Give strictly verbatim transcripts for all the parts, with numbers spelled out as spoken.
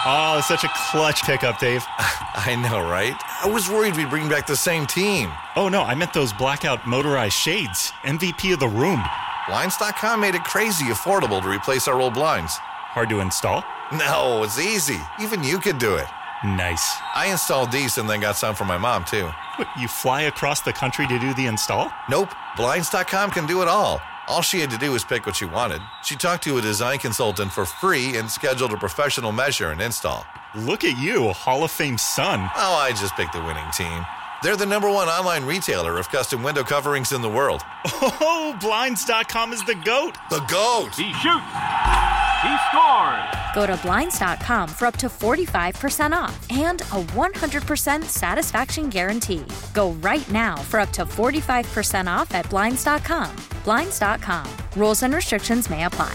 Oh, such a clutch pickup, Dave. I know, right? I was worried we'd bring back the same team. Oh, no, I meant those blackout motorized shades. M V P of the room. Blinds dot com made it crazy affordable to replace our old blinds. Hard to install? No, it's easy. Even you could do it. Nice. I installed these and then got some for my mom, too. What, you fly across the country to do the install? Nope. Blinds dot com can do it all. All she had to do was pick what she wanted. She talked to a design consultant for free and scheduled a professional measure and install. Look at you, a Hall of Fame son. Oh, I just picked the winning team. They're the number one online retailer of custom window coverings in the world. Oh, Blinds dot com is the GOAT. The GOAT! He shoots. He scores. Go to Blinds dot com for up to forty-five percent off and a one hundred percent satisfaction guarantee. Go right now for up to forty-five percent off at Blinds dot com. Blinds dot com. Rules and restrictions may apply.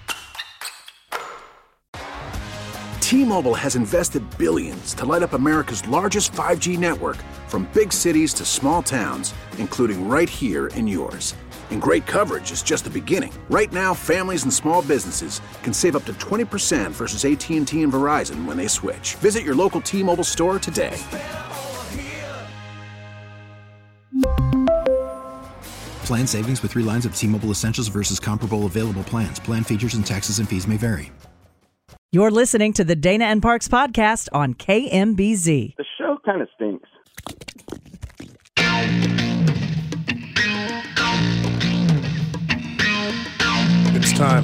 T-Mobile has invested billions to light up America's largest five G network, from big cities to small towns, including right here in yours. And great coverage is just the beginning. Right now, families and small businesses can save up to twenty percent versus A T and T and Verizon when they switch. Visit your local T-Mobile store today. Plan savings with three lines of T-Mobile Essentials versus comparable available plans. Plan features and taxes and fees may vary. You're listening to the Dana and Parks podcast on K M B Z. The show kind of stinks. It's time.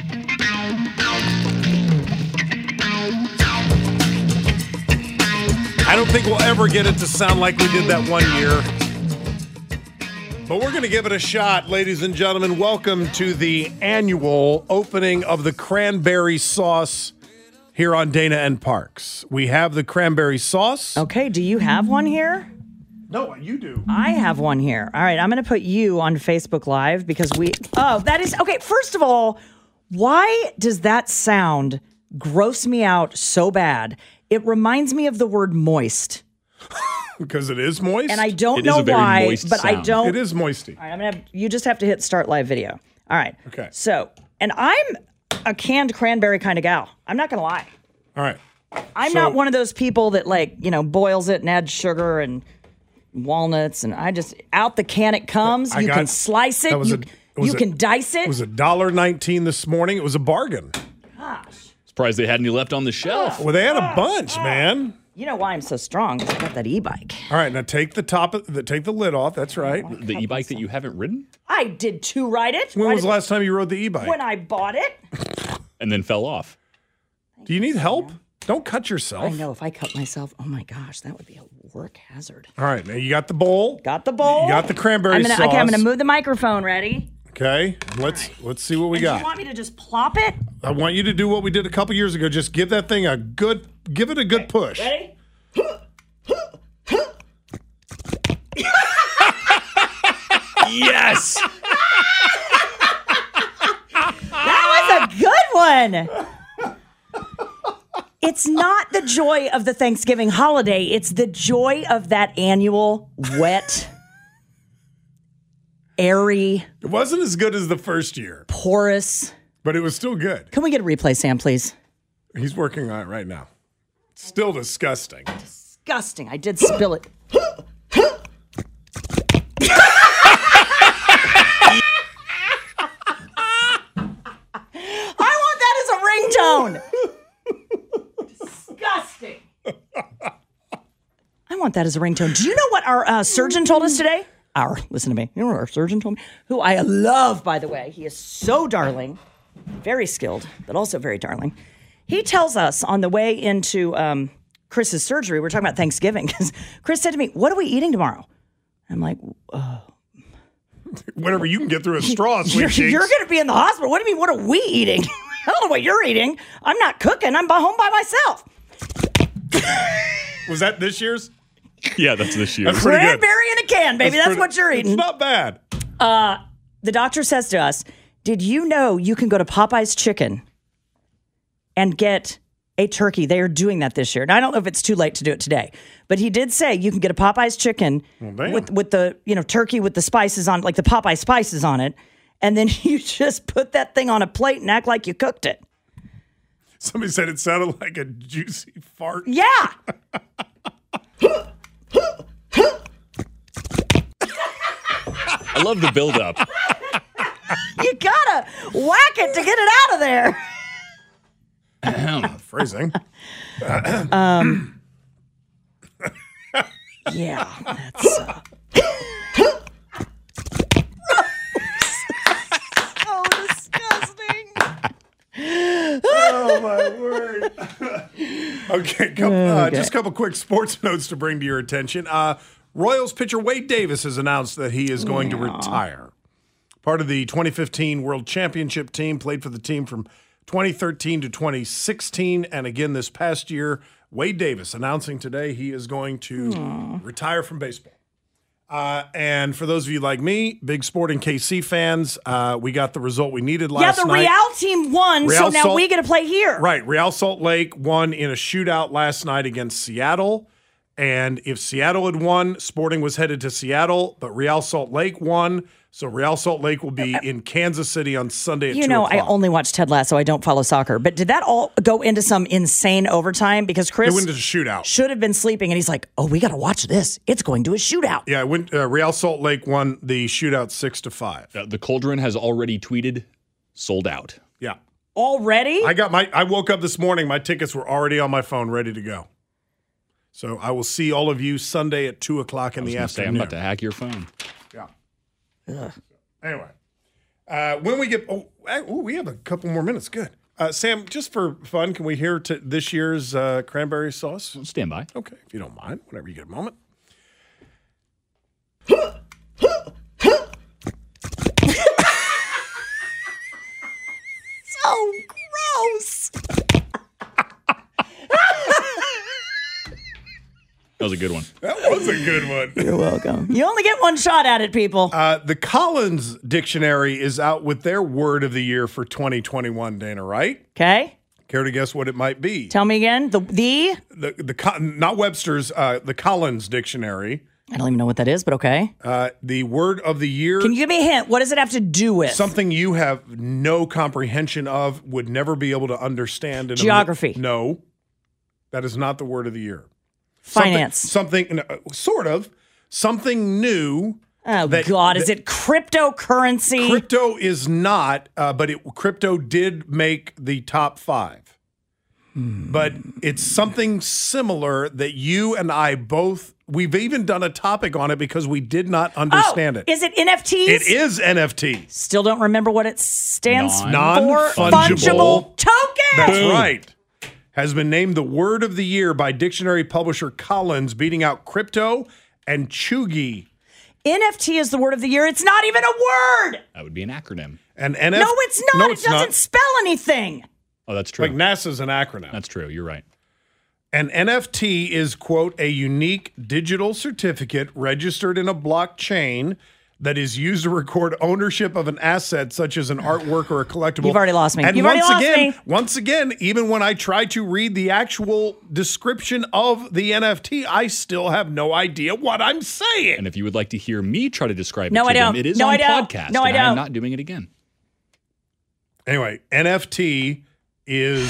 I don't think we'll ever get it to sound like we did that one year. But we're going to give it a shot, ladies and gentlemen. Welcome to the annual opening of the cranberry sauce here on Dana and Parks. We have the cranberry sauce. Okay, do you have one here? No, you do. I have one here. All right, I'm going to put you on Facebook Live because we... Oh, that is... Okay, first of all, why does that sound gross me out so bad? It reminds me of the word moist. Because it is moist? And I don't It know is a very why, moist but I sound. don't... It is moisty. All right, I'm gonna have, you just have to hit start live video. All right. Okay. So, and I'm a canned cranberry kind of gal. I'm not going to lie. All right. I'm So- not one of those people that, like, you know, boils it and adds sugar and walnuts, and I just, out the can it comes. I You got- can slice it. that was You, a- it was you a- can dice it. It was one dollar nineteen this morning. It was a bargain. Gosh. Surprised they had any left on the shelf. Well, they had a bunch, man. You know why I'm so strong? 'Cause I got that e-bike. All right, now take the top of the take the lid off. That's right. The e-bike that you haven't ridden I did too ride it. When Ride was it the last time you rode the e-bike? When I bought it. and then fell off. Do you need help? Don't cut yourself. I know if I cut myself, oh my gosh, that would be a work hazard. All right, now you got the bowl. Got the bowl. You got the cranberry I'm gonna, sauce. Okay, I'm going to move the microphone. Ready? Okay, let's let's see what we And do got. you want me to just plop it? I want you to do what we did a couple years ago. Just give that thing a good, give it a good push. Ready? Yes! That was a good one. It's not the joy of the Thanksgiving holiday. It's the joy of that annual wet, airy, It wasn't as good as the first year, porous. but it was still good. Can we get a replay, Sam, please? He's working on it right now. Still disgusting. Disgusting. I did spill it. I want that as a ringtone. Disgusting. I want that as a ringtone. Do you know what our uh, surgeon told us today? Our, listen to me. You know what our surgeon told me? Who I love, by the way. He is so darling, very skilled, but also very darling. He tells us on the way into um, Chris's surgery, we're talking about Thanksgiving, because Chris said to me, "What are we eating tomorrow?" I'm like, oh. Whatever you can get through a straw, sweet You're, cheeks. you're going to be in the hospital. What do you mean, what are we eating? I don't know what you're eating. I'm not cooking. I'm by home by myself. Was that this year's? Yeah, that's this year. That's pretty good. Cranberry in a can, baby. That's, pretty- what you're eating. It's not bad. Uh, the doctor says to us, did you know you can go to Popeye's Chicken and get a turkey? They are doing that this year. And I don't know if it's too late to do it today, but he did say you can get a Popeye's Chicken damn. with, with the, you know, turkey with the spices on, like the Popeye spices on it. And then you just put that thing on a plate and act like you cooked it. Somebody said it sounded like a juicy fart. Yeah. I love the buildup. You gotta whack it to get it out of there. Phrasing. um. Yeah, that's. Uh... So disgusting. Oh my word. Okay, couple, uh, Okay. just a couple quick sports notes to bring to your attention. Uh, Royals pitcher Wade Davis has announced that he is going to retire. Part of the twenty fifteen World Championship team, played for the team from twenty thirteen to twenty sixteen, and again this past year, Wade Davis announcing today he is going to Aww. retire from baseball. Uh, and for those of you like me, big Sporting K C fans, uh, we got the result we needed last yeah, the night. Real team won, Real so now Salt- we get to play here. Right. Real Salt Lake won in a shootout last night against Seattle. And if Seattle had won, Sporting was headed to Seattle, but Real Salt Lake won. So Real Salt Lake will be in Kansas City on Sunday at You two know, o'clock. I only watch Ted Lasso. I don't follow soccer. But did that all go into some insane overtime? Because Chris It went to a shootout. should have been sleeping, and he's like, oh, we got to watch this. It's going to a shootout. Yeah, it went, uh, Real Salt Lake won the shootout six to five. Uh, the Cauldron has already tweeted, sold out. Yeah. Already? I got my I woke up this morning, my tickets were already on my phone ready to go. So I will see all of you Sunday at two o'clock in I was the gonna say, afternoon. I'm about to hack your phone. Yeah. Ugh. Anyway, uh, when we get, oh, uh, ooh, we have a couple more minutes. Good. Uh, Sam, just for fun, can we hear to this year's uh, cranberry sauce? Stand by. Okay, if you don't mind, whenever you get a moment. So gross. That was a good one. That was a good one. You're welcome. You only get one shot at it, people. Uh, the Collins Dictionary is out with their word of the year for twenty twenty-one, Dana, right? Okay. Care to guess what it might be? Tell me again. The the The, the Co- not Webster's, uh, the Collins Dictionary. I don't even know what that is, but okay. Uh, the word of the year. Can you give me a hint? What does it have to do with? Something you have no comprehension of, would never be able to understand. In Geography. A, no, that is not the word of the year. Finance. Something, something uh, sort of, something new. Oh, that, God. Is that- it cryptocurrency? Crypto is not, uh, but it, crypto did make the top five. Hmm. But it's something similar that you and I both, we've even done a topic on it because we did not understand oh, it. Is it N F Ts? It is N F T. Still don't remember what it stands Non- for. Non-fungible. Token. That's Boom. right. Has been named the word of the year by dictionary publisher Collins, beating out crypto and chuggy. N F T is the word of the year. It's not even a word. That would be an acronym. And N F- No, it's not. No, it it's doesn't not. spell anything. Oh, that's true. Like NASA's an acronym. That's true. You're right. An N F T is, quote, a unique digital certificate registered in a blockchain that is used to record ownership of an asset such as an artwork or a collectible. You've already lost me. And You've once already lost again, me. once again, even when I try to read the actual description of the N F T, I still have no idea what I'm saying. And if you would like to hear me try to describe No, it to I don't. them, it is No, on I don't. podcast. No, I and I am don't. not doing it again. Anyway, N F T is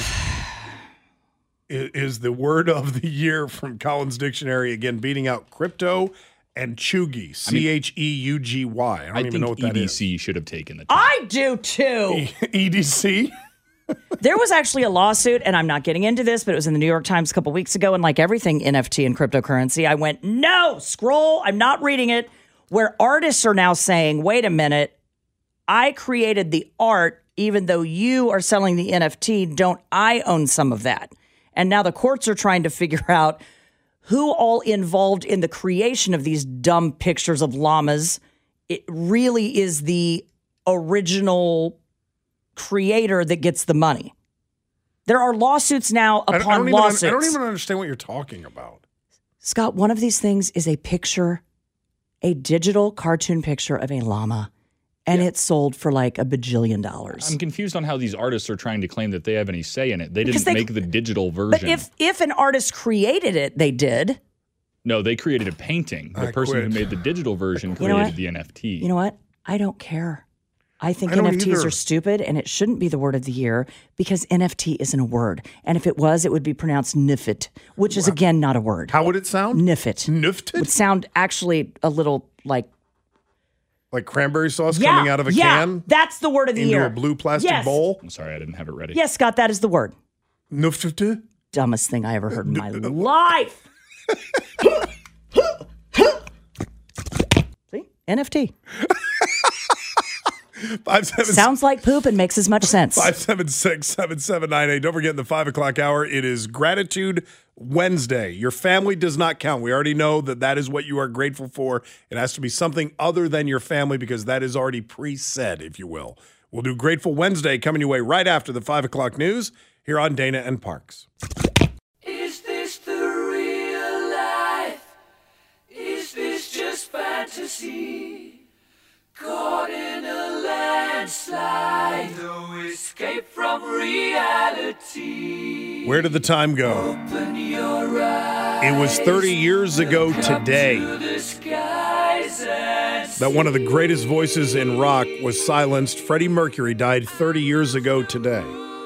is the word of the year from Collins Dictionary, again beating out crypto and chuggy, C H E U G Y. I don't I even think know what that E D is. C should have taken the top. I do too. E D C? There was actually a lawsuit, and I'm not getting into this, but it was in the New York Times a couple weeks ago. And like everything N F T and cryptocurrency, I went, no, scroll. I'm not reading it. Where artists are now saying, wait a minute, I created the art, even though you are selling the N F T. Don't I own some of that? And now the courts are trying to figure out who all involved in the creation of these dumb pictures of llamas. It really is the original creator that gets the money. There are lawsuits now I don't- upon I don't, even, lawsuits. I don't even understand what you're talking about. Scott, one of these things is a picture, a digital cartoon picture of a llama, and it's sold for like a bajillion dollars. I'm confused on how these artists are trying to claim that they have any say in it. They Because didn't they- make the digital version. But if if an artist created it, they did. No, they created a painting. The I person quit. who made the digital version You created know what? the N F T. You know what? I don't care. I think I don't N F Ts either. are stupid, and it shouldn't be the word of the year because N F T isn't a word. And if it was, it would be pronounced Nifit, which is, again, not a word. How would it sound? Nifit. Nifted? Would sound actually a little like... Like cranberry sauce yeah, coming out of a yeah, can? that's the word of the into year. a blue plastic Yes. bowl? I'm sorry, I didn't have it ready. Yes, Scott, that is the word. Nifted? Dumbest thing I ever heard in my life. See? N F T. Five, seven, Sounds like poop and makes as much sense. five seven six, seven seven nine eight. Don't forget in the five o'clock hour, it is Gratitude Wednesday. Your family does not count. We already know that that is what you are grateful for. It has to be something other than your family because that is already pre-said, if you will. We'll do Grateful Wednesday coming your way right after the five o'clock news here on Dana and Parks. Is this the real life? Is this just fantasy? Caught in a landslide, no escape from reality. Where did the time go? Open your eyes. It was thirty years ago today To the skies and that one of the greatest voices in rock was silenced. Freddie Mercury died thirty years ago today.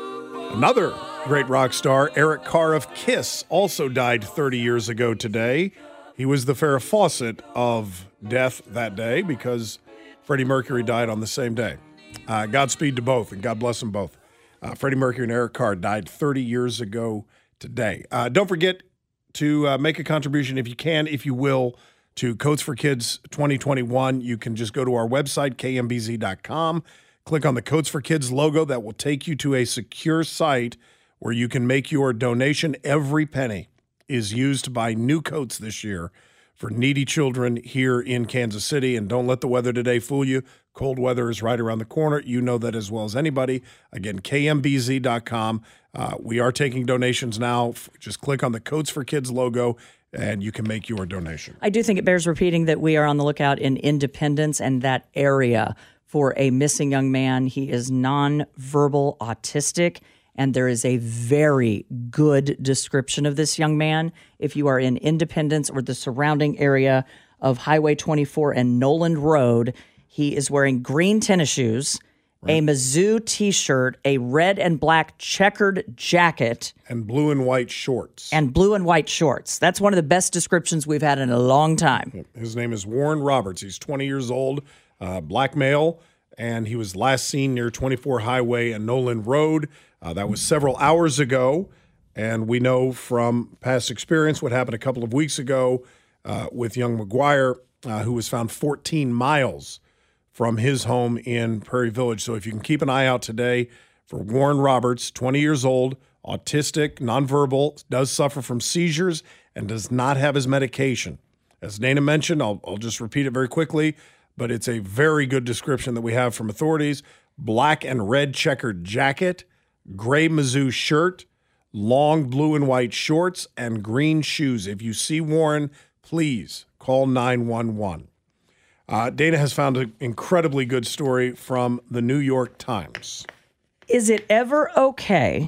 Another great rock star, Eric Carr of Kiss, also died thirty years ago today. He was the Farrah Fawcett of death that day because Freddie Mercury died on the same day. Uh, Godspeed to both, and God bless them both. Uh, Freddie Mercury and Eric Carr died thirty years ago today. Uh, don't forget to uh, make a contribution if you can, if you will, to Coats for Kids twenty twenty-one. You can just go to our website, K M B Z dot com, click on the Coats for Kids logo. That will take you to a secure site where you can make your donation. Every penny is used by New Coats this year for needy children here in Kansas City. And don't let the weather today fool you. Cold weather is right around the corner. You know that as well as anybody. Again, K M B Z dot com. Uh, we are taking donations now. Just click on the Coats for Kids logo, and you can make your donation. I do think it bears repeating that we are on the lookout in Independence and that area for a missing young man. He is nonverbal autistic, and there is a very good description of this young man. If you are in Independence or the surrounding area of Highway twenty-four and Noland Road, he is wearing green tennis shoes, right, a Mizzou T-shirt, a red and black checkered jacket, and blue and white shorts. And blue and white shorts. That's one of the best descriptions we've had in a long time. His name is Warren Roberts. He's twenty years old, uh, black male, and he was last seen near twenty-four Highway and Noland Road. Uh, that was several hours ago, and we know from past experience what happened a couple of weeks ago uh, with young McGuire, uh, who was found fourteen miles from his home in Prairie Village. So if you can keep an eye out today for Warren Roberts, twenty years old, autistic, nonverbal, does suffer from seizures, and does not have his medication. As Dana mentioned, I'll, I'll just repeat it very quickly, but it's a very good description that we have from authorities. Black and red checkered jacket, gray Mizzou shirt, long blue and white shorts, and green shoes. If you see Warren, please call nine one one. Uh, Dana has found an incredibly good story from the New York Times. Is it ever okay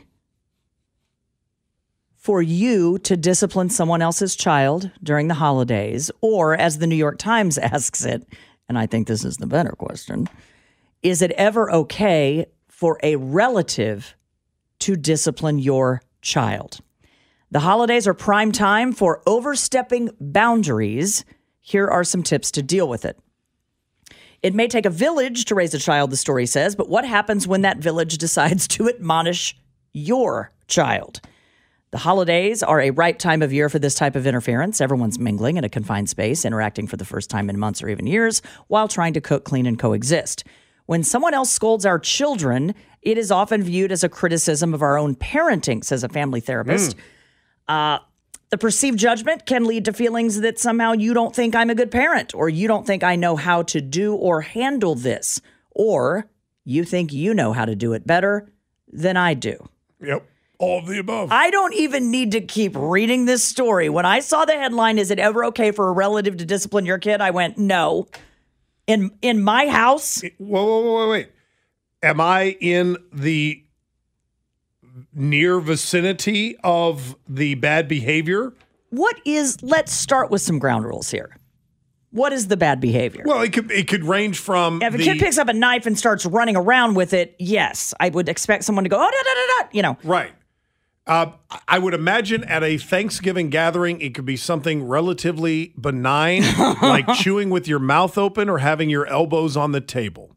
for you to discipline someone else's child during the holidays? Or, as the New York Times asks it, and I think this is the better question, is it ever okay for a relative to discipline your child? The holidays are prime time for overstepping boundaries. Here are some tips to deal with it. It may take a village to raise a child, the story says, but what happens when that village decides to admonish your child? The holidays are a ripe time of year for this type of interference. Everyone's mingling in a confined space, interacting for the first time in months or even years, while trying to cook, clean, and coexist. When someone else scolds our children, it is often viewed as a criticism of our own parenting, says a family therapist. Mm. Uh, the perceived judgment can lead to feelings that somehow you don't think I'm a good parent, or you don't think I know how to do or handle this, or you think you know how to do it better than I do. Yep. All of the above. I don't even need to keep reading this story. When I saw the headline, is it ever okay for a relative to discipline your kid? I went, no. In in my house? Whoa, whoa, whoa, wait, wait. Am I in the near vicinity of the bad behavior? What is, let's start with some ground rules here. What is the bad behavior? Well, it could it could range from if a the, kid picks up a knife and starts running around with it, yes, I would expect someone to go, oh, da, da, da, da, you know. Right. Uh, I would imagine at a Thanksgiving gathering, it could be something relatively benign, like chewing with your mouth open or having your elbows on the table.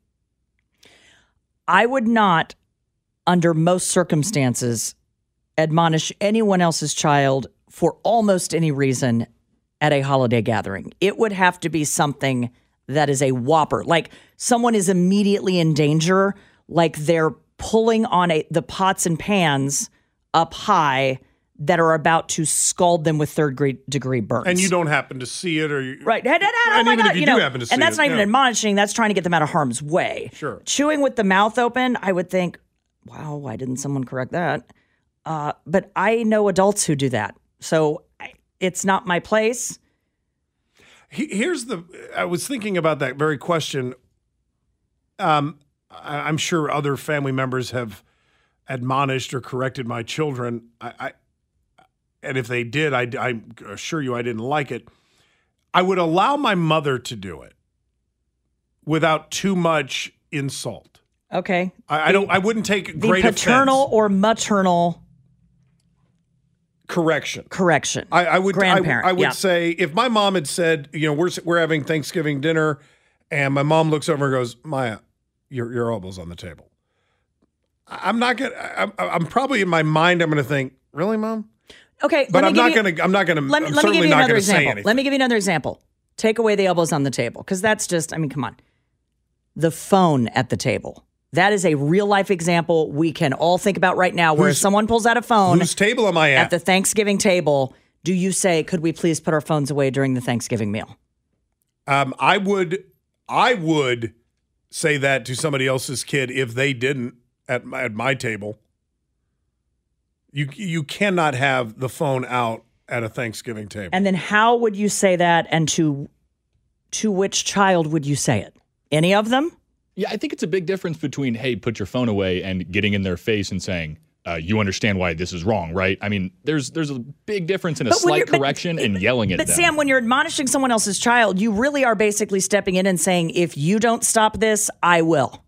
I would not, under most circumstances, admonish anyone else's child for almost any reason at a holiday gathering. It would have to be something that is a whopper. Like someone is immediately in danger, like they're pulling on a, the pots and pans up high that are about to scald them with third degree burns. And you don't happen to see it, or you, right? And, and, and, oh and my even God, if you, you do know, happen to see and that's it, not even yeah. admonishing. That's trying to get them out of harm's way. Sure. Chewing with the mouth open, I would think, wow, why didn't someone correct that? Uh, but I know adults who do that, so I, it's not my place. Here's the. I was thinking about that very question. Um, I, I'm sure other family members have admonished or corrected my children. I, I and if they did, I, I assure you I didn't like it. I would allow my mother to do it without too much insult. Okay. I, I the, don't. I wouldn't take the great paternal offense. or maternal correction. Correction. I, I would. Grandparent. I, I would yeah. say if my mom had said, you know, we're we're having Thanksgiving dinner, and my mom looks over and goes, Maya, your your elbow's on the table. I'm not gonna. I'm, I'm probably in my mind. I'm gonna think, really, Mom? Okay, but let I'm me not give you, gonna. I'm not gonna. Let me, I'm let me give certainly you not another gonna say example. anything. Let me give you another example. Take away the elbows on the table, because that's just. I mean, come on. The phone at the table. That is a real life example we can all think about right now. Where Who's, if someone pulls out a phone, whose table am I at? At the Thanksgiving table, do you say, "Could we please put our phones away during the Thanksgiving meal"? Um, I would. I would say that to somebody else's kid if they didn't at my, at my table. You you cannot have the phone out at a Thanksgiving table. And then how would you say that, and to to which child would you say it? Any of them? Yeah, I think it's a big difference between, hey, put your phone away, and getting in their face and saying, uh, you understand why this is wrong, right? I mean, there's there's a big difference in a But when slight you're- but- correction and yelling at But them. Sam, when you're admonishing someone else's child, you really are basically stepping in and saying, if you don't stop this, I will.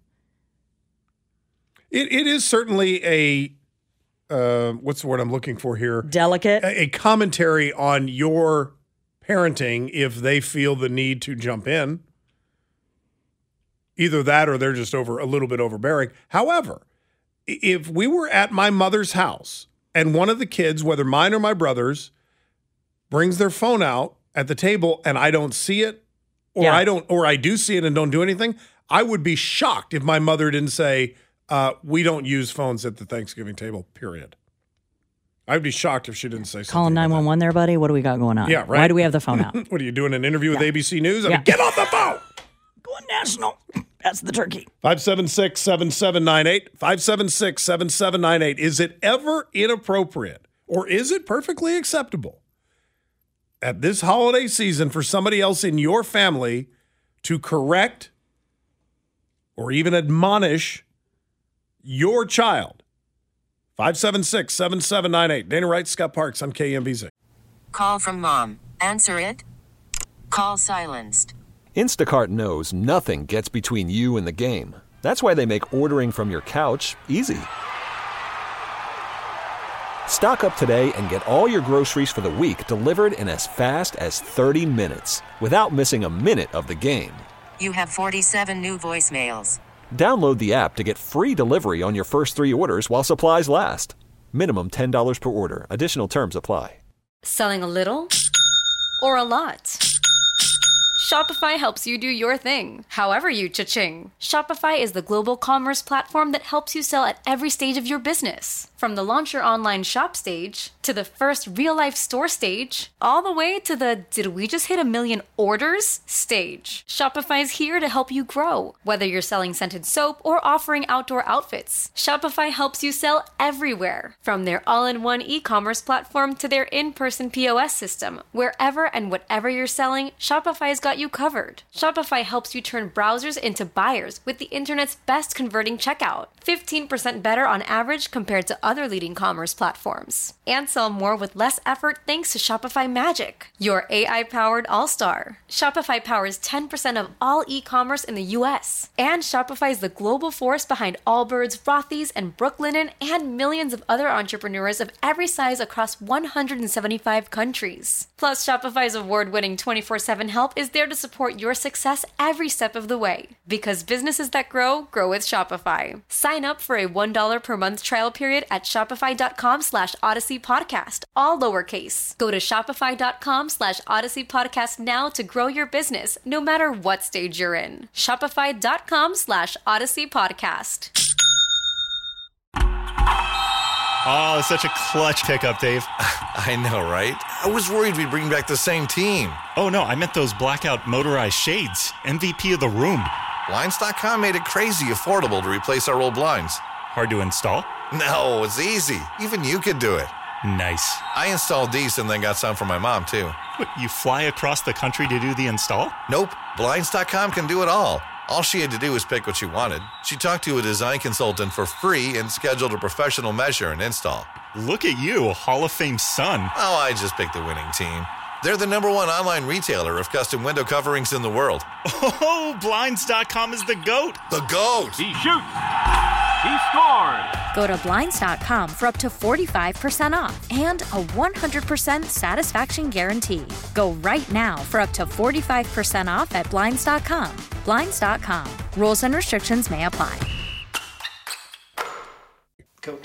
It it is certainly a uh, what's the word I'm looking for here? Delicate. A, a commentary on your parenting if they feel the need to jump in. Either that or they're just over a little bit overbearing. However, if we were at my mother's house and one of the kids, whether mine or my brother's, brings their phone out at the table and I don't see it, or Yeah. I don't, or I do see it and don't do anything, I would be shocked if my mother didn't say, uh, we don't use phones at the Thanksgiving table, period. I'd be shocked if she didn't say something. Calling nine one one there, buddy. What do we got going on? Yeah, right. Why do we have the phone out? What are you doing, an interview with Yeah. A B C News? I mean, Yeah. get off the phone! Going national. That's the turkey. five seven six, seven seven nine eight. five seven six, seven seven nine eight. Is it ever inappropriate or is it perfectly acceptable at this holiday season for somebody else in your family to correct or even admonish your child? five seven six, seven seven nine eight. Dana Wright, Scott Parks on K M B Z. Call from mom. Answer it. Call silenced. Instacart knows nothing gets between you and the game. That's why they make ordering from your couch easy. Stock up today and get all your groceries for the week delivered in as fast as thirty minutes without missing a minute of the game. You have forty-seven new voicemails. Download the app to get free delivery on your first three orders while supplies last. Minimum ten dollars per order. Additional terms apply. Selling a little or a lot? Shopify helps you do your thing, however you cha-ching. Shopify is the global commerce platform that helps you sell at every stage of your business. From the launch your online shop stage, to the first real-life store stage, all the way to the did we just hit a million orders stage. Shopify is here to help you grow. Whether you're selling scented soap or offering outdoor outfits, Shopify helps you sell everywhere. From their all-in-one e-commerce platform to their in-person P O S system, wherever and whatever you're selling, Shopify's got you covered. Shopify helps you turn browsers into buyers with the internet's best converting checkout. fifteen percent better on average compared to other leading commerce platforms. And sell more with less effort thanks to Shopify Magic, your A I-powered all-star. Shopify powers ten percent of all e-commerce in the U S. And Shopify is the global force behind Allbirds, Rothy's, and Brooklinen, and millions of other entrepreneurs of every size across one hundred seventy-five countries. Plus, Shopify's award-winning twenty-four seven help is there to support your success every step of the way. Because businesses that grow, grow with Shopify. Sign up for a one dollar per month trial period at shopify.com slash Odyssey Podcast, all lowercase. Go to shopify.com slash Odyssey Podcast now to grow your business, no matter what stage you're in. Shopify.com slash Odyssey Podcast. Oh, it's such a clutch pickup, Dave. I know, right? I was worried we'd bring back the same team. Oh, no, I meant those blackout motorized shades. M V P of the room. Blinds dot com made it crazy affordable to replace our old blinds. Hard to install? No, it's easy. Even you could do it. Nice. I installed these and then got some for my mom, too. What, you fly across the country to do the install? Nope. Blinds dot com can do it all. All she had to do was pick what she wanted. She talked to a design consultant for free and scheduled a professional measure and install. Look at you, a Hall of Fame son. Oh, I just picked the winning team. They're the number one online retailer of custom window coverings in the world. Oh, Blinds dot com is the GOAT. The GOAT. He shoots. He scores. Go to Blinds dot com for up to forty-five percent off and a one hundred percent satisfaction guarantee. Go right now for up to forty-five percent off at Blinds dot com. Blinds dot com. Rules and restrictions may apply. Go.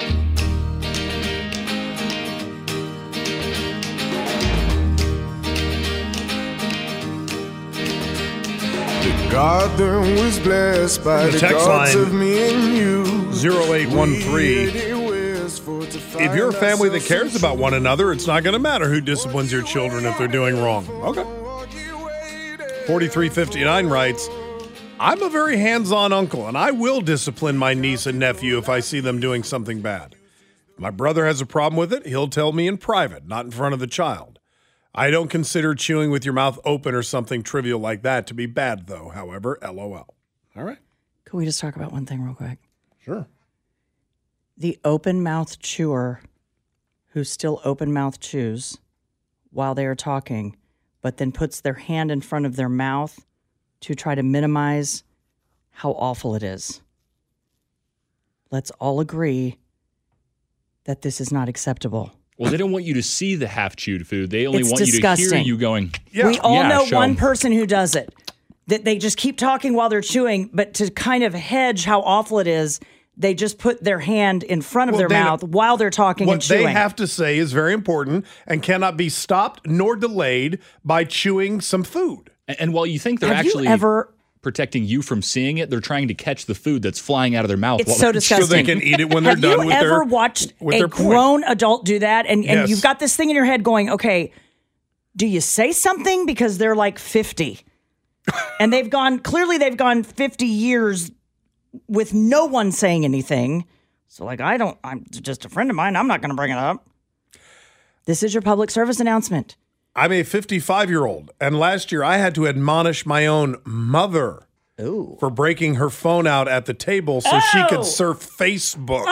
Garden was blessed by the, the text gods line, of me and you. zero eight one three. If you're a family that cares about one another, it's not going to matter who disciplines your children if they're doing wrong. Okay. forty-three fifty-nine writes, I'm a very hands-on uncle, and I will discipline my niece and nephew if I see them doing something bad. If my brother has a problem with it, he'll tell me in private, not in front of the child. I don't consider chewing with your mouth open or something trivial like that to be bad, though, however, LOL. All right. Can we just talk about one thing real quick? Sure. The open-mouthed chewer who still open-mouthed chews while they are talking, but then puts their hand in front of their mouth to try to minimize how awful it is. Let's all agree that this is not acceptable. Well, they don't want you to see the half-chewed food. They only It's want disgusting. you to hear you going, Yeah. We all yeah, know show one 'em. person who does it. That they just keep talking while they're chewing, but to kind of hedge how awful it is, they just put their hand in front of Well, their Dana, mouth while they're talking What and chewing. they have to say is very important and cannot be stopped nor delayed by chewing some food. And, and while you think they're Have you actually ever- protecting you from seeing it, they're trying to catch the food that's flying out of their mouth. It's while so they're- disgusting. So they can eat it when they're Have done you with ever their watched with a their point. grown adult do that? And, and Yes. you've got this thing in your head going, okay, do you say something? Because they're like fifty. And they've gone, clearly they've gone fifty years with no one saying anything. So like, I don't, I'm just a friend of mine. I'm not going to bring it up. This is your public service announcement. I'm a fifty-five-year-old, and last year I had to admonish my own mother Ooh. for breaking her phone out at the table so she Oh. could surf Facebook.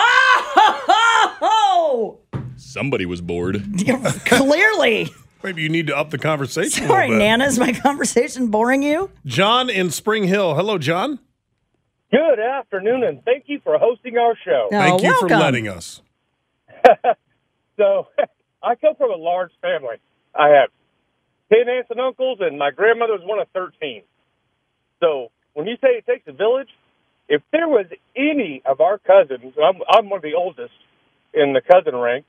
Oh! Somebody was bored. Clearly. Maybe you need to up the conversation a Sorry, little bit. Nana, is my conversation boring you? John in Spring Hill. Hello, John. Good afternoon, and thank you for hosting our show. Oh, Thank you for welcome. letting us. So, I come from a large family. I have ten aunts and uncles, and my grandmother was one of thirteen. So, when you say it takes a village, if there was any of our cousins, I'm, I'm one of the oldest in the cousin rank,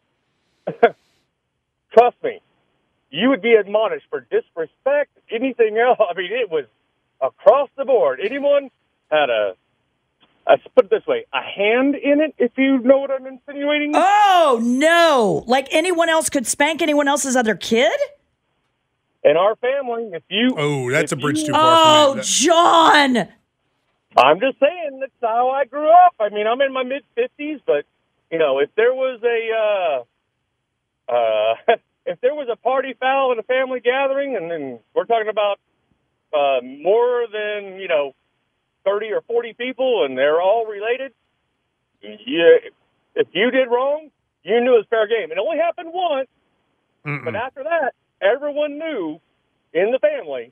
trust me, you would be admonished for disrespect, anything else. I mean, it was across the board. Anyone had a, let's put it this way, a hand in it, if you know what I'm insinuating. Oh, no. Like anyone else could spank anyone else's other kid? In our family, if you... Oh, that's a if bridge you- too far Oh, for me. That- John. I'm just saying, that's how I grew up. I mean, I'm in my mid-fifties, but, you know, if there was a, uh, uh, if there was a party foul in a family gathering, and then we're talking about uh, more than, you know, thirty or forty people, and they're all related, yeah, if you did wrong, you knew it was fair game. It only happened once, Mm-mm. but after that, everyone knew in the family,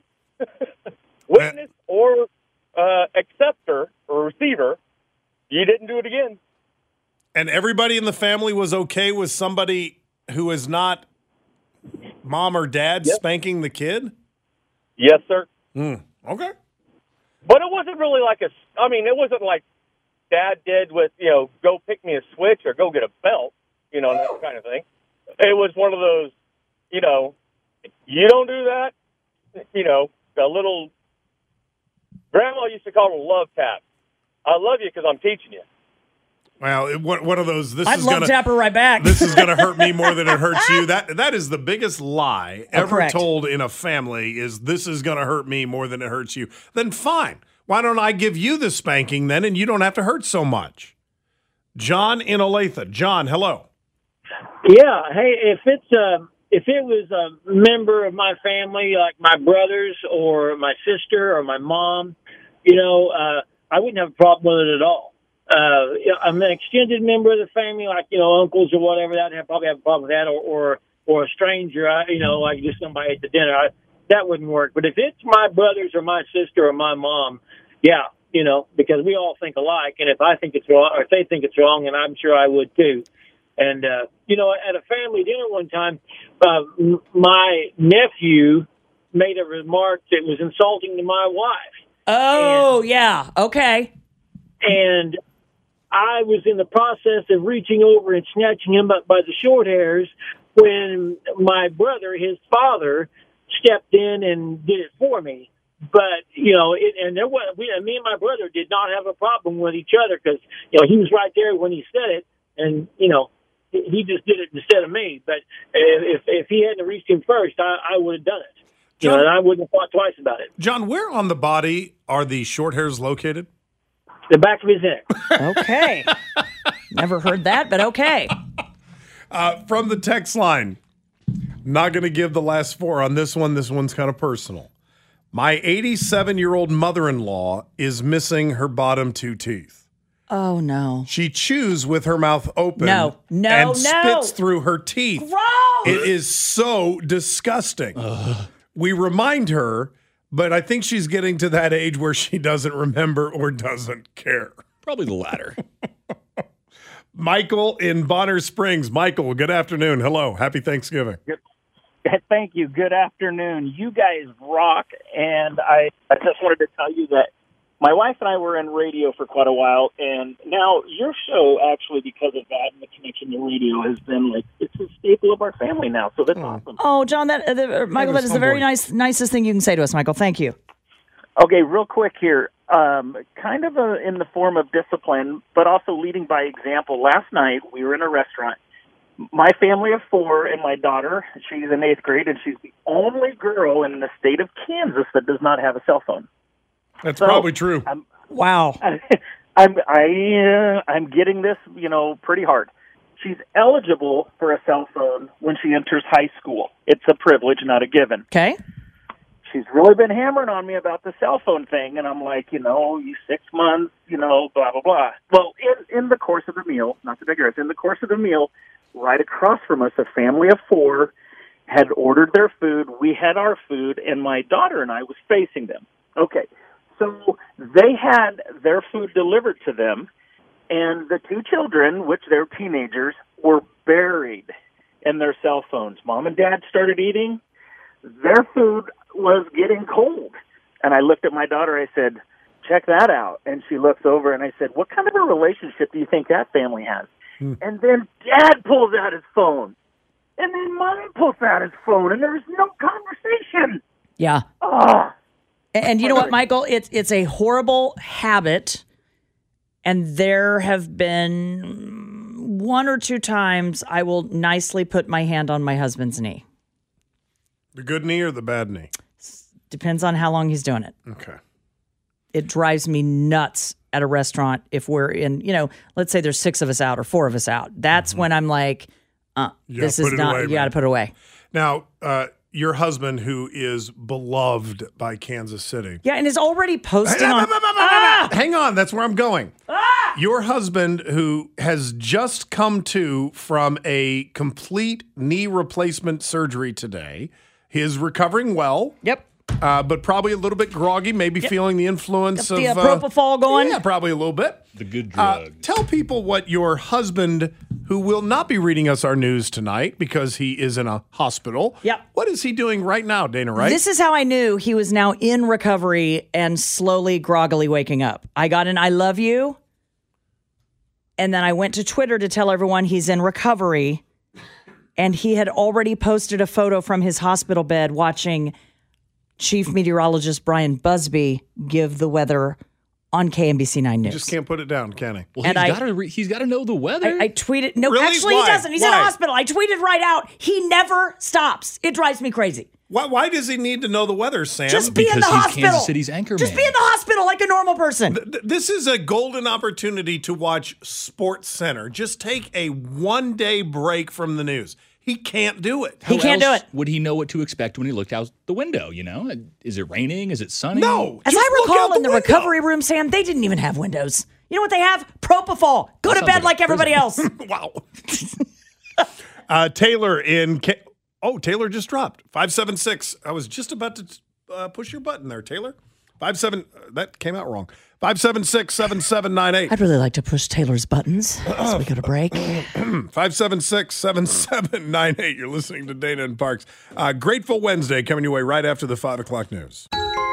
witness or uh, acceptor or receiver, you didn't do it again. And everybody in the family was okay with somebody who is not mom or dad yep. spanking the kid? Yes, sir. Mm, okay. But it wasn't really like a, I mean, it wasn't like Dad did with, you know, go pick me a switch or go get a belt, you know, that kind of thing. It was one of those, you know, you don't do that, you know, the little, Grandma used to call them love taps. I love you because I'm teaching you. Well, it, one of those. This I'd is love gonna, tap her right back. This is going to hurt me more than it hurts you. That that is the biggest lie oh, ever correct. told in a family. Is this is going to hurt me more than it hurts you? Then fine. Why don't I give you the spanking then, and you don't have to hurt so much? John in Olathe. John, hello. Yeah. Hey, if it's uh, if it was a member of my family, like my brothers or my sister or my mom, you know, uh, I wouldn't have a problem with it at all. Uh, I'm an extended member of the family, like, you know, uncles or whatever, that I'd probably have a problem with that, or, or, or a stranger, I, you know, like just somebody at the dinner, I, that wouldn't work. But if it's my brothers or my sister or my mom, yeah, you know, because we all think alike, and if I think it's wrong, or if they think it's wrong, and I'm sure I would too. And, uh, you know, at a family dinner one time, uh, m- my nephew made a remark that was insulting to my wife. Oh, and, yeah, okay. And I was in the process of reaching over and snatching him up by the short hairs when my brother, his father, stepped in and did it for me. But, you know, it, and there was, we, me and my brother did not have a problem with each other because, you know, he was right there when he said it, and, you know, he just did it instead of me. But if if he hadn't reached him first, I, I would have done it. You John, know, and I wouldn't have thought twice about it. John, where on the body are the short hairs located? The back of his neck. Okay. Never heard that, but okay. Uh, from the text line, not going to give the last four on this one. This one's kind of personal. My eighty-seven-year-old mother-in-law is missing her bottom two teeth. Oh, no. She chews with her mouth open no, no, and no. spits through her teeth. Gross! It is so disgusting. Ugh. We remind her, but I think she's getting to that age where she doesn't remember or doesn't care. Probably the latter. Michael in Bonner Springs. Michael, good afternoon. Hello. Happy Thanksgiving. Good. Thank you. Good afternoon. You guys rock, and I, I just wanted to tell you that my wife and I were in radio for quite a while, and now your show, actually, because of that and the connection to radio, has been like, it's a staple of our family now, so that's oh. awesome. Oh, John, that uh, the, uh, Michael, that is the very nice, nicest thing you can say to us, Michael. Thank you. Okay, real quick here, um, kind of a, in the form of discipline, but also leading by example. Last night, we were in a restaurant. My family of four and my daughter, she's in eighth grade, and she's the only girl in the state of Kansas that does not have a cell phone. That's so, probably true. I'm, wow. I'm I uh, I'm getting this, you know, pretty hard. She's eligible for a cell phone when she enters high school. It's a privilege, not a given. Okay. She's really been hammering on me about the cell phone thing, and I'm like, you know, you six months, you know, blah blah blah. Well, in in the course of the meal, not to digress, in the course of the meal, right across from us, a family of four had ordered their food. We had our food, and my daughter and I was facing them. Okay. So they had their food delivered to them, and the two children, which they're teenagers, were buried in their cell phones. Mom and Dad started eating. Their food was getting cold. And I looked at my daughter. I said, check that out. And she looks over, and I said, what kind of a relationship do you think that family has? Hmm. And then Dad pulls out his phone. And then Mom pulls out his phone, and there's no conversation. Yeah. Oh. And you know what, Michael? It's it's a horrible habit, and there have been one or two times I will nicely put my hand on my husband's knee. The good knee or the bad knee? Depends on how long he's doing it. Okay. It drives me nuts at a restaurant if we're in, you know, let's say there's six of us out or four of us out. That's mm-hmm. when I'm like, uh, this is not, away, you got to put it away. Now, uh, your husband, who is beloved by Kansas City. Yeah, and is already posting Hey, on. ah, ah, ah, ah, ah, Hang on, that's where I'm going. Your husband, who has just come to from a complete knee replacement surgery today, he is recovering well. Yep. Uh, but probably a little bit groggy, maybe Yep. feeling the influence Got the, of uh, propofol going. Yeah, probably a little bit. The good Uh, drug. tell people what your husband, who will not be reading us our news tonight because he is in a hospital. Yep. What is he doing right now, Dana? Right? This is how I knew he was now in recovery and slowly, groggily waking up. I got an I love you. And then I went to Twitter to tell everyone he's in recovery. And he had already posted a photo from his hospital bed watching Chief Meteorologist Brian Busby give the weather on K M B C nine News. You just can't put it down, can he? Well, And he's I- got to re- he's got to know the weather. I, I tweeted. No, Really? actually, Why? he doesn't. He's in Why? a hospital. I tweeted right out. He never stops. It drives me crazy. Why, why does he need to know the weather, Sam? Just be in because the he's hospital. Kansas City's anchor Just man. be in the hospital like a normal person. Th- This is a golden opportunity to watch Sports Center. Just take a one-day break from the news. He can't do it. He How can't do else it. Would he know what to expect when he looked out the window? You know, is it raining? Is it sunny? No. As just I look recall out in the window. recovery room, Sam, they didn't even have windows. You know what they have? Propofol. Go That to sounds bed like like a everybody else. Wow. uh, Taylor in K- oh, Taylor just dropped five seven six. I was just about to uh, push your button there, Taylor. Five seven. Uh, that came out wrong. Five seven six seven seven nine eight. I'd really like to push Taylor's buttons as we go to break. Five seven six seven seven nine eight. You're listening to Dana and Parks. Uh, Grateful Wednesday coming your way right after the five o'clock news.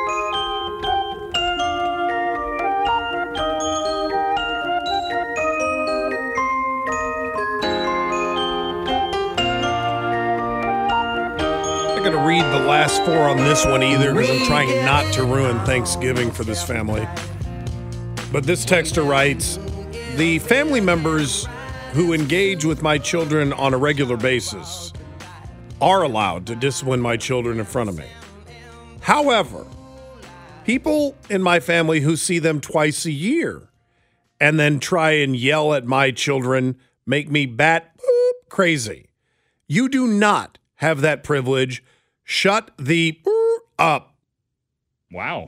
I'm not going to read the last four on this one either because I'm trying not to ruin Thanksgiving for this family. But this texter writes, the family members who engage with my children on a regular basis are allowed to discipline my children in front of me. However, people in my family who see them twice a year and then try and yell at my children make me bat boop crazy. You do not have that privilege. Shut the up. Wow.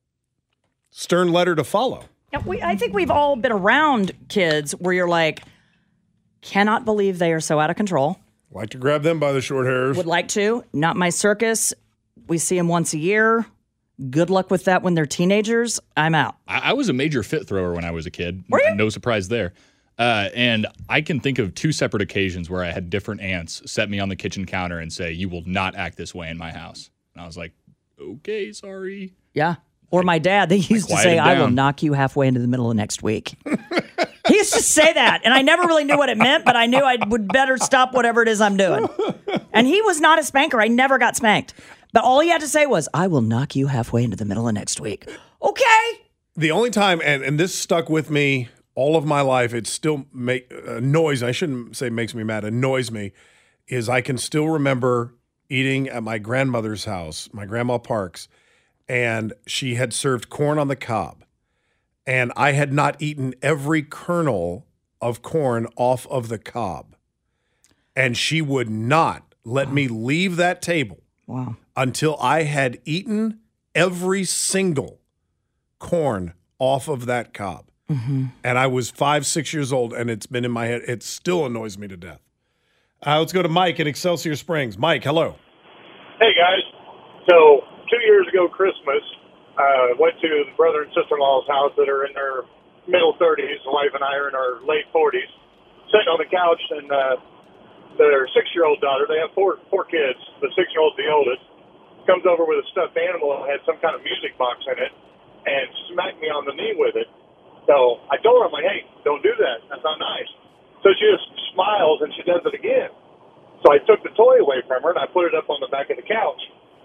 Stern letter to follow. Yeah, we, I think we've all been around kids where you're like, cannot believe they are so out of control. Like to grab them by the short hairs. Would like to. Not my circus. We see them once a year. Good luck with that when they're teenagers. I'm out. I, I was a major fit thrower when I was a kid. Were you? No surprise there. Uh, and I can think of two separate occasions where I had different aunts set me on the kitchen counter and say, you will not act this way in my house. And I was like, okay, sorry. Yeah. Or my dad, they used to say, quieted I will down. knock you halfway into the middle of next week. He used to say that. And I never really knew what it meant, but I knew I would better stop whatever it is I'm doing. And he was not a spanker. I never got spanked. But all he had to say was, I will knock you halfway into the middle of next week. Okay. The only time, and, and this stuck with me all of my life, it still make, annoys, I shouldn't say makes me mad, annoys me, is I can still remember eating at my grandmother's house, my grandma Parks, and she had served corn on the cob. And I had not eaten every kernel of corn off of the cob. And she would not let me leave that table Wow. until I had eaten every single corn off of that cob. Mm-hmm. And I was five, six years old, and it's been in my head. It still annoys me to death. Uh, let's go to Mike in Excelsior Springs. Mike, hello. Hey, guys. So two years ago, Christmas, uh, went to the brother and sister-in-law's house that are in their middle thirties. The wife and I are in our late forties, sitting on the couch, and uh, their six-year-old daughter, they have four four kids. The six-year-old's the oldest, comes over with a stuffed animal and had some kind of music box in it and smacked me on the knee with it. So I told her, I'm like, hey, don't do that. That's not nice. So she just smiles and she does it again. So I took the toy away from her and I put it up on the back of the couch.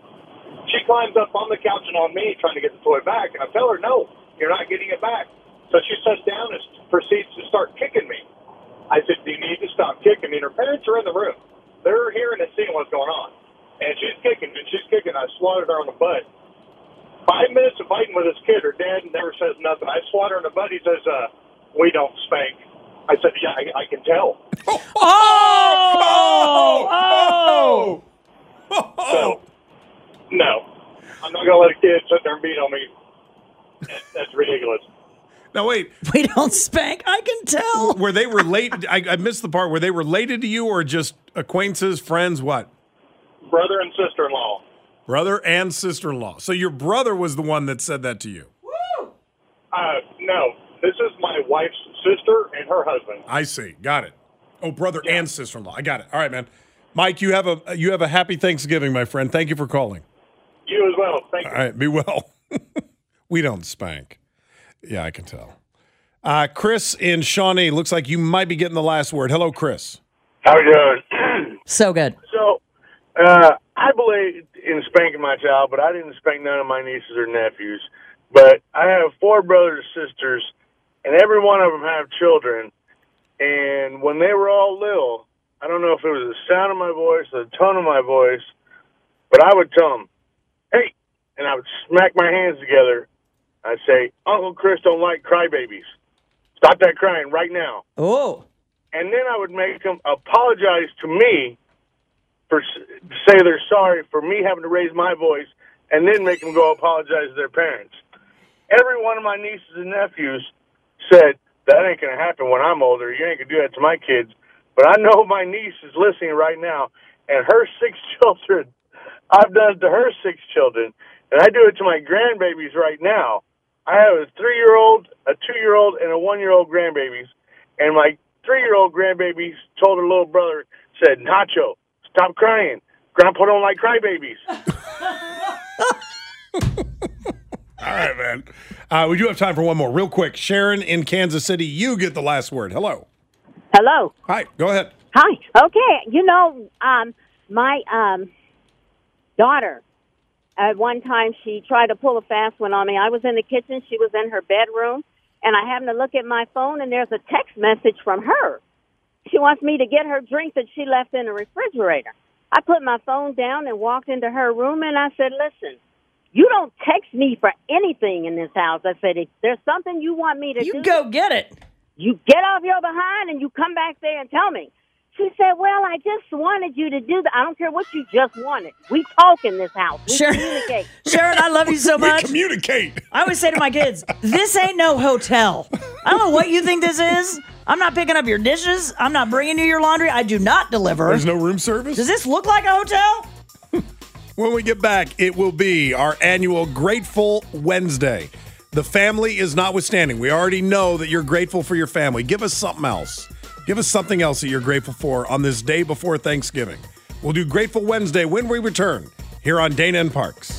She climbs up on the couch and on me trying to get the toy back. And I tell her, no, you're not getting it back. So she sits down and proceeds to start kicking me. I said, you need to stop kicking me. And her parents are in the room. They're hearing and seeing what's going on. And she's kicking and she's kicking. I swatted her on the butt. Five minutes of fighting with this kid. Her dad never says nothing. I swat her in the butt. He says, uh, we don't spank. I said, yeah, I, I can tell. Oh! Oh! So I'm not going to let a kid sit there and beat on me. That's ridiculous. Now, wait. We don't spank. I can tell. Were they related? I, I missed the part. Were they related to you or just acquaintances, friends, what? Brother and sister-in-law. Brother and sister-in-law. So your brother was the one that said that to you? Uh, no. This is my wife's sister and her husband. I see. Got it. Oh, brother yeah. and sister-in-law. I got it. All right, man. Mike, you have a you have a happy Thanksgiving, my friend. Thank you for calling. You as well. Thank you. All right, be well. We don't spank. Yeah, I can tell. Uh, Chris in Shawnee, looks like you might be getting the last word. Hello, Chris. How are you doing? So good. So, uh, I believe in spanking my child, but I didn't spank none of my nieces or nephews. But I have four brothers and sisters, and every one of them have children. And when they were all little, I don't know if it was the sound of my voice or the tone of my voice, but I would tell them, hey, and I would smack my hands together. I'd say, Uncle Chris don't like crybabies. Stop that crying right now. Oh. And then I would make them apologize to me for say they're sorry for me having to raise my voice, and then make them go apologize to their parents. Every one of my nieces and nephews said, that ain't going to happen when I'm older. You ain't going to do that to my kids. But I know my niece is listening right now, and her six children, I've done it to her six children, and I do it to my grandbabies right now. I have a three-year-old, a two-year-old, and a one-year-old grandbabies, and my three-year-old grandbabies told her little brother, said, Nacho, stop crying. Grandpa don't like crybabies. All right, man. Uh, we do have time for one more. Real quick, Sharon in Kansas City, you get the last word. Hello. Hello. Hi, go ahead. Hi. Okay. You know, um, my um, daughter, at one time, she tried to pull a fast one on me. I was in the kitchen. She was in her bedroom. And I happened to look at my phone, and there's a text message from her. She wants me to get her drink that she left in the refrigerator. I put my phone down and walked into her room, and I said, listen, you don't text me for anything in this house. I said, if there's something you want me to you do, you go get it. You get off your behind, and you come back there and tell me. She said, well, I just wanted you to do that. I don't care what you just wanted. We talk in this house. We Sharon, communicate. Sharon, I love you so much. We communicate. I always say to my kids, this ain't no hotel. I don't know what you think this is. I'm not picking up your dishes. I'm not bringing you your laundry. I do not deliver. There's no room service? Does this look like a hotel? When we get back, it will be our annual Grateful Wednesday. The family is notwithstanding. We already know that you're grateful for your family. Give us something else. Give us something else that you're grateful for on this day before Thanksgiving. We'll do Grateful Wednesday when we return here on Dana and Parks.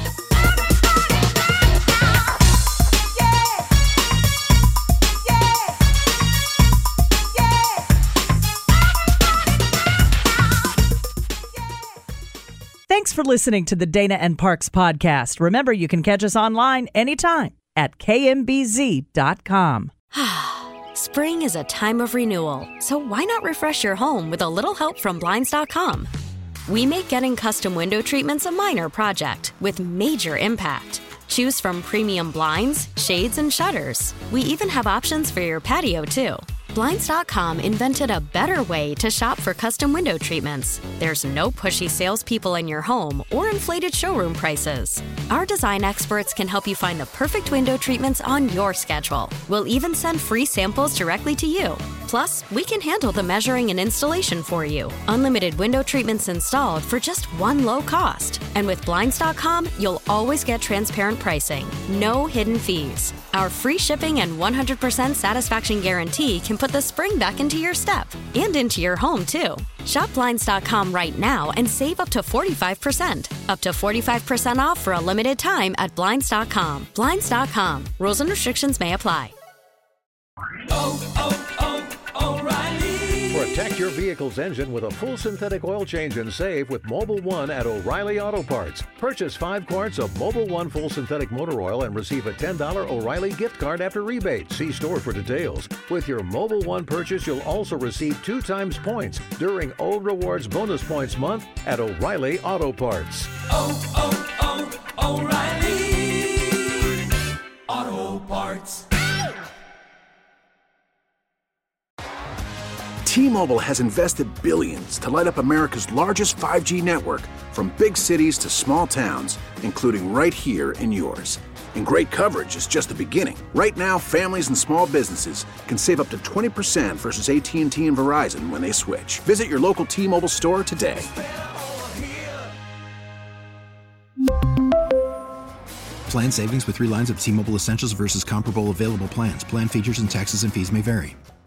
Thanks for listening to the Dana and Parks podcast. Remember, you can catch us online anytime at K M B Z dot com. Spring is a time of renewal, so why not refresh your home with a little help from Blinds dot com? We make getting custom window treatments a minor project with major impact. Choose from premium blinds, shades, and shutters. We even have options for your patio, too. Blinds dot com invented a better way to shop for custom window treatments. There's no pushy salespeople in your home or inflated showroom prices. Our design experts can help you find the perfect window treatments on your schedule. We'll even send free samples directly to you. Plus, we can handle the measuring and installation for you. Unlimited window treatments installed for just one low cost. And with Blinds dot com, you'll always get transparent pricing. No hidden fees. Our free shipping and one hundred percent satisfaction guarantee can put the spring back into your step and into your home, too. Shop Blinds dot com right now and save up to forty-five percent. Up to forty-five percent off for a limited time at Blinds dot com. Blinds dot com. Rules and restrictions may apply. Oh, oh, oh, O'Reilly. Protect your vehicle's engine with a full synthetic oil change and save with Mobil one at O'Reilly Auto Parts. Purchase five quarts of Mobil one full synthetic motor oil and receive a ten dollars O'Reilly gift card after rebate. See store for details. With your Mobil one purchase, you'll also receive two times points during O Rewards Bonus Points Month at O'Reilly Auto Parts. Oh, oh, oh, O'Reilly Auto Parts. T-Mobile has invested billions to light up America's largest five G network, from big cities to small towns, including right here in yours. And great coverage is just the beginning. Right now, families and small businesses can save up to twenty percent versus A T and T and Verizon when they switch. Visit your local T-Mobile store today. Plan savings with three lines of T-Mobile Essentials versus comparable available plans. Plan features and taxes and fees may vary.